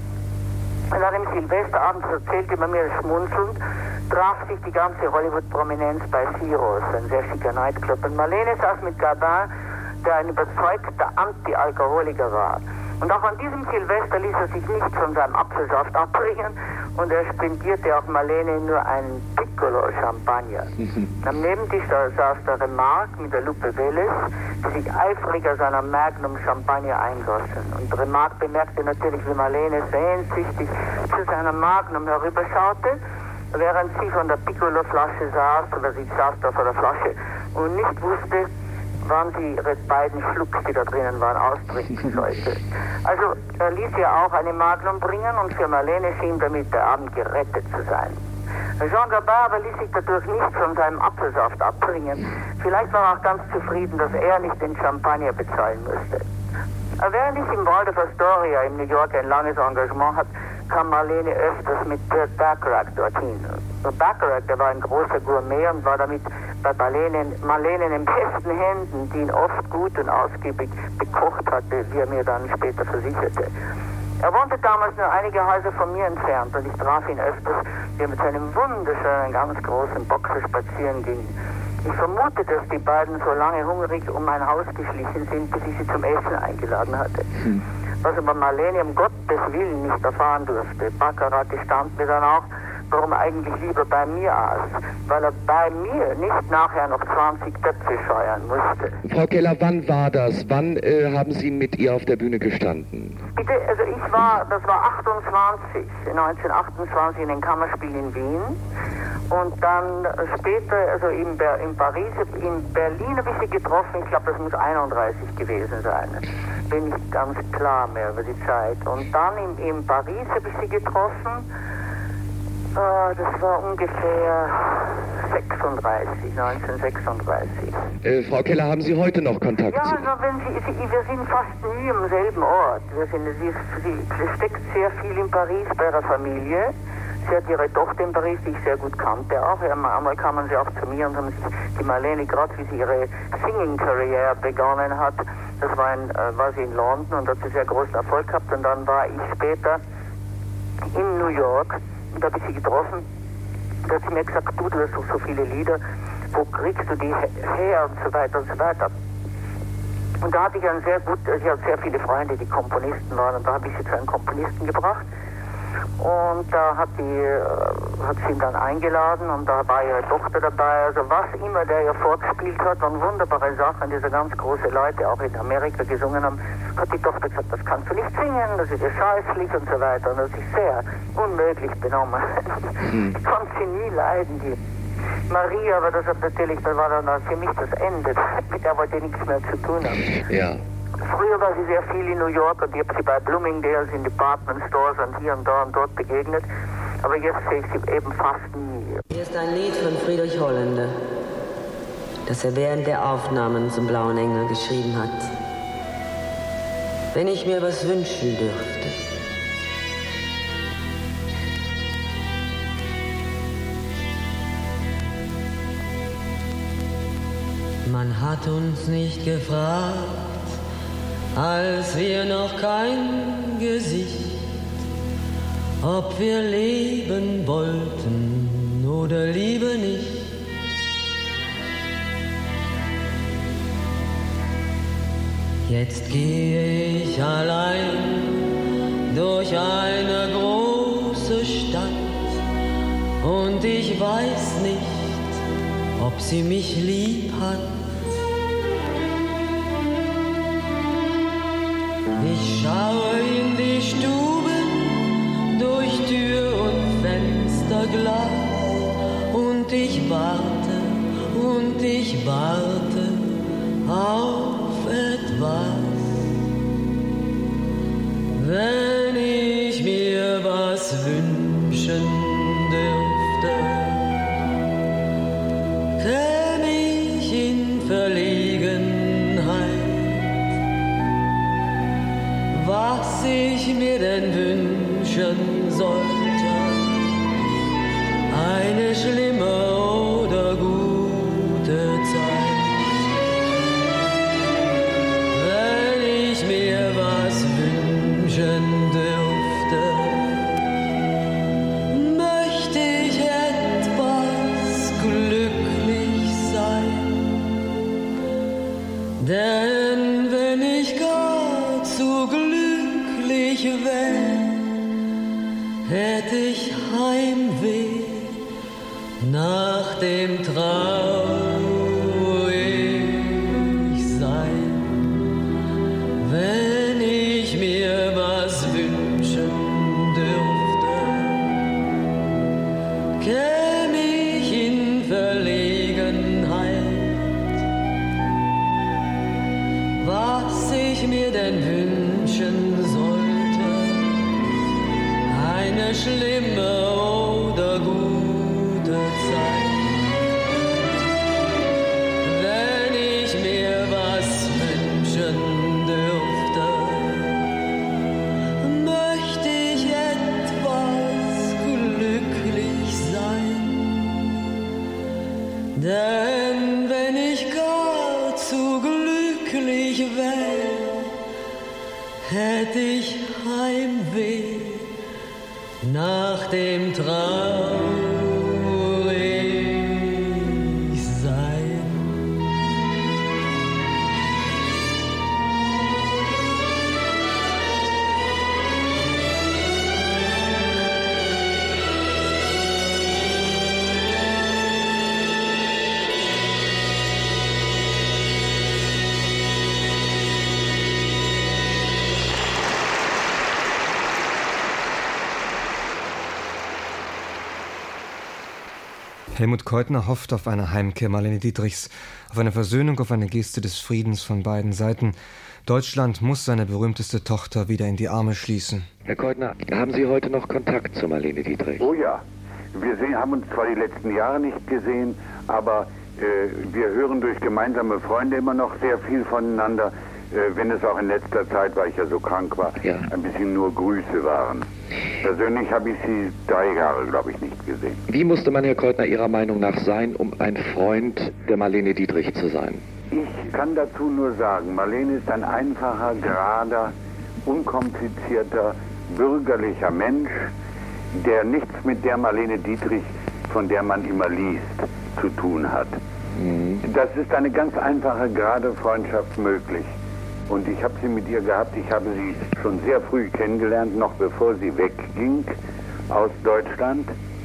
Und an dem Silvesterabend, das erzählte man mir schmunzelnd, traf sich die ganze Hollywood-Prominenz bei Ciro's, ein sehr schicker Nightclub. Und Marlene saß mit Gabin, der ein überzeugter Anti-Alkoholiker war. Und auch an diesem Silvester ließ er sich nicht von seinem Apfelsaft abbringen und er spendierte auch Marlene nur einen Piccolo-Champagner. Am Nebentisch da saß der Remarque mit der Lupe Welles, die sich eifrig aus einer Magnum-Champagner eingossen. Und Remarque bemerkte natürlich, wie Marlene sehnsüchtig zu seiner Magnum herüberschaute, während sie von der Piccolo-Flasche saß, oder sie saß da vor der Flasche und nicht wusste, wann sie ihre beiden Schlucks, die da drinnen waren, austrinken sollte. Also er ließ ihr auch eine Magnum bringen und für Marlene schien damit der Abend gerettet zu sein. Jean Gabin aber ließ sich dadurch nicht von seinem Apfelsaft abbringen. Vielleicht war er auch ganz zufrieden, dass er nicht den Champagner bezahlen musste. Während ich im Waldorf Astoria in New York ein langes Engagement hatte, kam Marlene öfters mit Burt Bacharach dorthin. Bacharach, der war ein großer Gourmet und war damit bei Marlene, Marlene in den besten Händen, die ihn oft gut und ausgiebig bekocht hatte, wie er mir dann später versicherte. Er wohnte damals nur einige Häuser von mir entfernt und ich traf ihn öfters, wie er mit seinem wunderschönen, ganz großen Boxer spazieren ging. Ich vermute, dass die beiden so lange hungrig um mein Haus geschlichen sind, bis ich sie zum Essen eingeladen hatte. Hm. Was aber Marlene um Gottes Willen nicht erfahren durfte. Baccarat gestand mir dann auch, warum er eigentlich lieber bei mir aß, weil er bei mir nicht nachher noch zwanzig Töpfe scheuern musste. Frau Keller, wann war das? Wann äh, haben Sie mit ihr auf der Bühne gestanden? Bitte, also ich war, das war achtundzwanzig, neunzehnhundertachtundzwanzig in den Kammerspielen in Wien. Und dann später, also in, Ber in Paris, in Berlin habe ich sie getroffen, ich glaube, das muss einunddreißig gewesen sein. Bin nicht ganz klar mehr über die Zeit. Und dann in, in Paris habe ich sie getroffen, äh, das war ungefähr sechsunddreißig, neunzehnhundertsechsunddreißig. Äh, Frau Keller, haben Sie heute noch Kontakt? Ja, also wenn Sie, Sie, wir sind fast nie am selben Ort. Wir sind, sie, sie steckt sehr viel in Paris bei ihrer Familie. Sie hat ihre Tochter in Paris, die ich sehr gut kannte auch. Einmal kamen sie auch zu mir und haben sich die Marlene, gerade wie sie ihre Singing-Karriere begonnen hat, das war, in, äh, war sie in London und hat sie sehr großen Erfolg gehabt. Und dann war ich später in New York und da habe ich sie getroffen. Da hat sie mir gesagt, du, du hast doch so viele Lieder, wo kriegst du die her und so weiter und so weiter. Und da hatte ich einen sehr gut, sie hat sehr viele Freunde, die Komponisten waren und da habe ich sie zu einem Komponisten gebracht. Und da hat, die, äh, hat sie ihn dann eingeladen und da war ihre Tochter dabei. Also was immer der ihr vorgespielt hat, waren wunderbare Sachen, diese ganz große Leute auch in Amerika gesungen haben, hat die Tochter gesagt, das kannst du nicht singen, das ist ja scheißlich und so weiter. Und das ist sehr unmöglich benommen. Mhm. Ich konnte sie nie leiden, die Maria, aber das hat natürlich, das war dann für mich das Ende. Mit der wollte ich nichts mehr zu tun haben. Ja. Früher war sie sehr viel in New York und ich habe sie bei Bloomingdale's in Department Stores und hier und da und dort begegnet. Aber jetzt sehe ich sie eben fast nie. Hier ist ein Lied von Friedrich Holländer. das er während der Aufnahmen zum Blauen Engel geschrieben hat. Wenn ich mir was wünschen dürfte. Man hat uns nicht gefragt, als wir noch kein Gesicht, ob wir leben wollten oder lieber nicht. Jetzt gehe ich allein durch eine große Stadt und ich weiß nicht, ob sie mich lieb hat. Ich schaue in die Stuben durch Tür und Fensterglas und ich warte und ich warte auf etwas. Wenn ich mir was wünschen dürfte, käme ich in Verlegenheit. Was ich mir denn wünschen sollte, eine schlimme oder gute Zeit. Wenn ich mir was wünschen dürfte, möchte ich etwas glücklich sein. Denn wenn ich gar zu glücklich wäre, hätte ich Heimweh nach dem traurig sein. Wenn ich mir was wünschen dürfte, käme ich in Verlegenheit. Was ich mir denn wünschen sollte, eine schlimme oder gute Zeit. Wenn ich mir was wünschen dürfte, möchte ich etwas glücklich sein. Denn wenn ich gar zu glücklich wäre, hätte ich Heimweh nach dem traurig sein. Helmut Keutner hofft auf eine Heimkehr Marlene Dietrichs, auf eine Versöhnung, auf eine Geste des Friedens von beiden Seiten. Deutschland muss seine berühmteste Tochter wieder in die Arme schließen. Herr Keutner, haben Sie heute noch Kontakt zu Marlene Dietrich? Oh ja. Wir sehen, haben uns zwar die letzten Jahre nicht gesehen, aber äh, wir hören durch gemeinsame Freunde immer noch sehr viel voneinander, äh, wenn es auch in letzter Zeit, weil ich ja so krank war, ja. ein bisschen nur Grüße waren. Persönlich habe ich sie drei Jahre, glaube ich, nicht gesehen. Wie musste man, Herr Keutner, Ihrer Meinung nach sein, um ein Freund der Marlene Dietrich zu sein? Ich kann dazu nur sagen, Marlene ist ein einfacher, gerader, unkomplizierter, bürgerlicher Mensch, der nichts mit der Marlene Dietrich, von der man immer liest, zu tun hat. Mhm. Das ist eine ganz einfache, gerade Freundschaft möglich. Und ich habe sie mit ihr gehabt, ich habe sie schon sehr früh kennengelernt, noch bevor sie wegging aus Deutschland.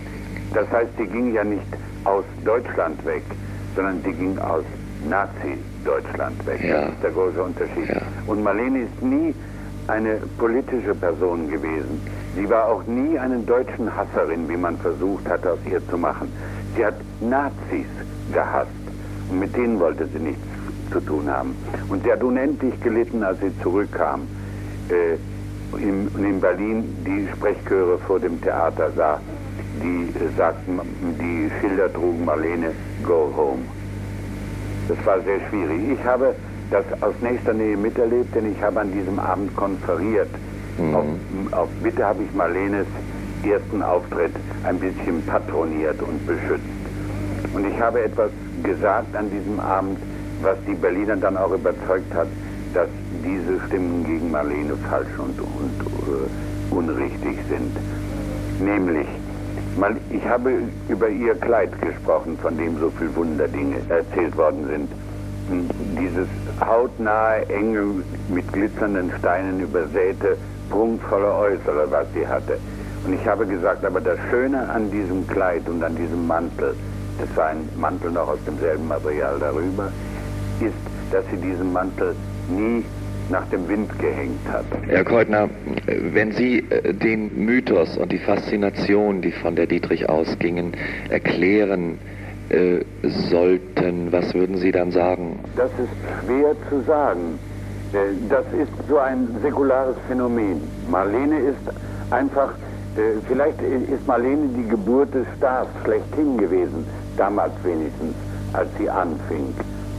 Das heißt, sie ging ja nicht aus Deutschland weg, sondern sie ging aus Nazi-Deutschland weg. Ja. Das ist der große Unterschied. Ja. Und Marlene ist nie eine politische Person gewesen. Sie war auch nie eine deutschen Hasserin, wie man versucht hat, aus ihr zu machen. Sie hat Nazis gehasst und mit denen wollte sie nichts zu tun haben. Und sie hat unendlich gelitten, als sie zurückkam, äh, in, in Berlin die Sprechchöre vor dem Theater sah, die äh, sagten, die Schilder trugen Marlene, go home. Das war sehr schwierig. Ich habe das aus nächster Nähe miterlebt, denn ich habe an diesem Abend konferiert. Mhm. Auf, auf Bitte habe ich Marlenes ersten Auftritt ein bisschen patroniert und beschützt. Und ich habe etwas gesagt an diesem Abend, was die Berliner dann auch überzeugt hat, dass diese Stimmen gegen Marlene falsch und, und uh, unrichtig sind. Nämlich, mal, ich habe über ihr Kleid gesprochen, von dem so viel Wunderdinge erzählt worden sind. Dieses hautnahe, enge, mit glitzernden Steinen übersäte, prunkvolle Äußere, was sie hatte. Und ich habe gesagt, aber das Schöne an diesem Kleid und an diesem Mantel, das war ein Mantel noch aus demselben Material darüber, ist, dass sie diesen Mantel nie nach dem Wind gehängt hat. Herr Keutner, wenn Sie den Mythos und die Faszination, die von der Dietrich ausgingen, erklären äh, sollten, was würden Sie dann sagen? Das ist schwer zu sagen. Das ist so ein säkulares Phänomen. Marlene ist einfach, vielleicht ist Marlene die Geburt des Stars schlechthin gewesen, damals wenigstens, als sie anfing.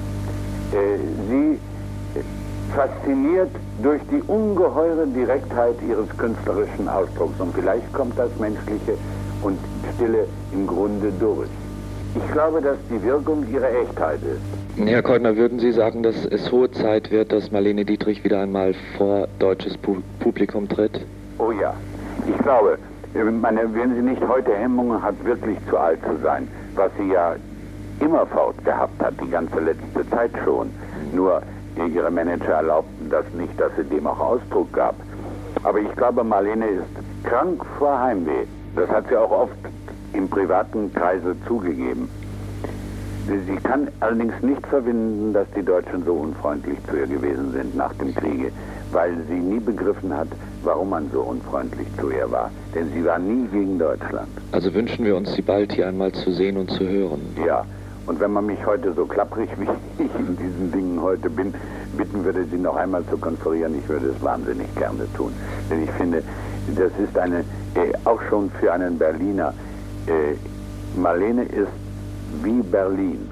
Sie fasziniert durch die ungeheure Direktheit ihres künstlerischen Ausdrucks und vielleicht kommt das Menschliche und Stille im Grunde durch. Ich glaube, dass die Wirkung ihre Echtheit ist. Herr Keutner, würden Sie sagen, dass es hohe Zeit wird, dass Marlene Dietrich wieder einmal vor deutsches Publikum tritt? Oh ja, ich glaube, meine, wenn sie nicht heute Hemmungen hat, wirklich zu alt zu sein, was sie ja immerfort gehabt hat, die ganze letzte Zeit schon. Nur ihre Manager erlaubten das nicht, dass sie dem auch Ausdruck gab. Aber ich glaube, Marlene ist krank vor Heimweh. Das hat sie auch oft im privaten Kreise zugegeben. Sie kann allerdings nicht verwinden, dass die Deutschen so unfreundlich zu ihr gewesen sind nach dem Kriege, weil sie nie begriffen hat, warum man so unfreundlich zu ihr war. Denn sie war nie gegen Deutschland. Also wünschen wir uns, sie bald hier einmal zu sehen und zu hören. Ja, und wenn man mich heute so klapprig, wie ich in diesen Dingen heute bin, bitten würde, sie noch einmal zu konferieren, ich würde es wahnsinnig gerne tun. Denn ich finde, das ist eine, äh, auch schon für einen Berliner, äh, Marlene ist wie Berlin.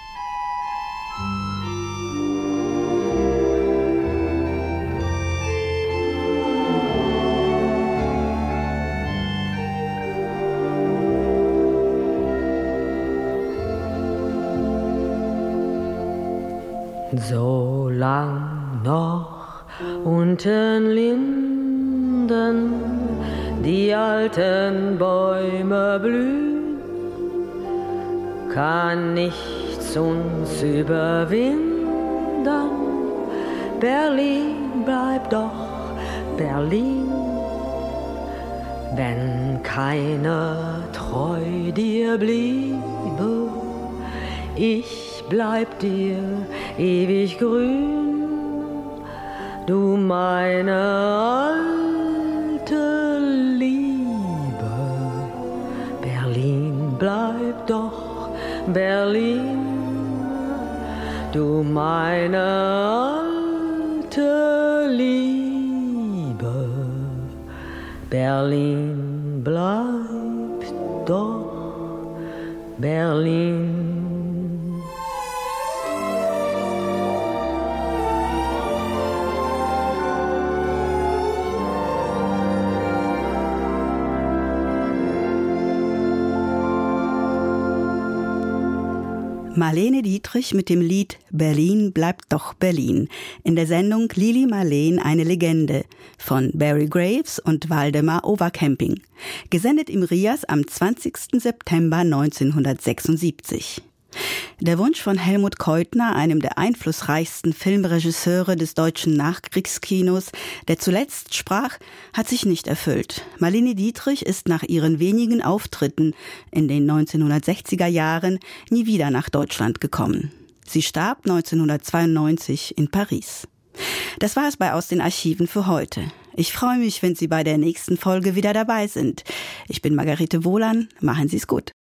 So lang noch unten Linden, die alten Bäume blühen, kann nichts uns überwinden. Berlin bleibt doch Berlin, wenn keiner treu dir bliebe. Ich bleib dir ewig grün, du meine alte Liebe. Berlin bleibt doch Berlin, du meine alte Liebe. Berlin bleibt doch Berlin. Marlene Dietrich mit dem Lied Berlin bleibt doch Berlin in der Sendung Lili Marleen eine Legende von Barry Graves und Waldemar Overcamping, gesendet im Rias am zwanzigsten September neunzehnhundertsechsundsiebzig. Der Wunsch von Helmut Keutner, einem der einflussreichsten Filmregisseure des deutschen Nachkriegskinos, der zuletzt sprach, hat sich nicht erfüllt. Marlene Dietrich ist nach ihren wenigen Auftritten in den neunzehnhundertsechziger Jahren nie wieder nach Deutschland gekommen. Sie starb neunzehnhundertzweiundneunzig in Paris. Das war es bei Aus den Archiven für heute. Ich freue mich, wenn Sie bei der nächsten Folge wieder dabei sind. Ich bin Margarete Wohlan. Machen Sie es gut.